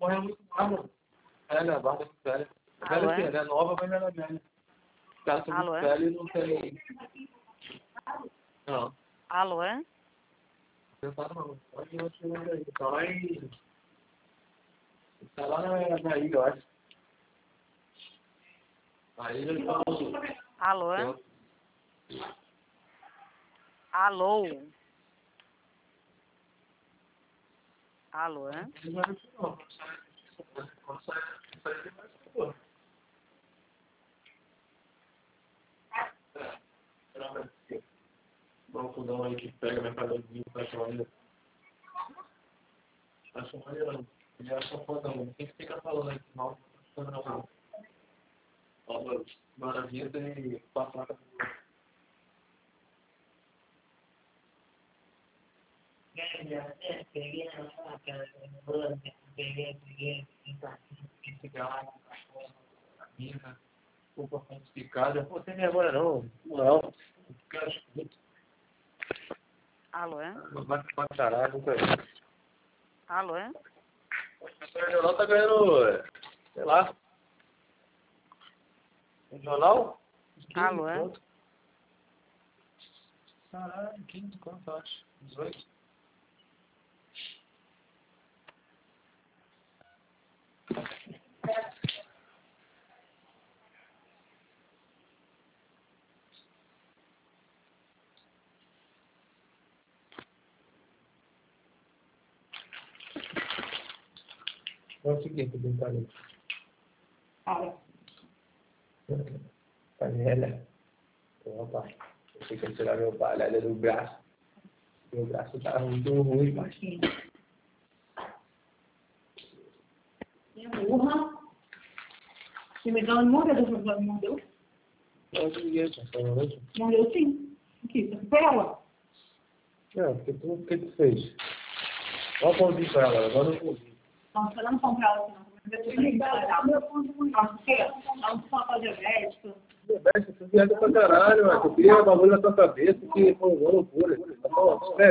corre muito mal. Velha, a barra é muito velha. Velha assim, ela é nova, mas ela é velha. Os caras são muito velhos e não tem... Não. Alô, é? Não tá não. Pode ir aí. Tá lá em... Tá lá na ilha, eu acho. A ilha ele tá... Alô, é? Alô? Alô, é? Dá um fundão aí que pega mercadorzinho pra ainda. Acho maneiro. Ele acha foda, não. Quem que fica falando aí que mal não. Ó, maravilha tem passar. Roupa falsificada. Pô, tem vergonha não. Não. Alô, é? Vai pra caralho, nunca vi. Alô, é? O pessoal regional tá ganhando, sei lá. Regional? Alô, é? Caralho, 15 quanto acho? 18? É o seguinte, brincadeira. Panela. Opa, eu sei que eu tirar meu palha do braço. Meu braço tá muito ruim, mas... Urra. Se me dá uma mordida, não mordeu? Não, ninguém tá falando hoje. Mordeu sim. Aqui, tá com ela. Não, o que tu fez? Olha o pãozinho pra ela, agora eu vou. Não, você não comprar ela, não. Não, só diabético. Diabetes, você viaja pra caralho, mano. Tu cria bagulho na tua cabeça que foi uma loucura. Tá bom?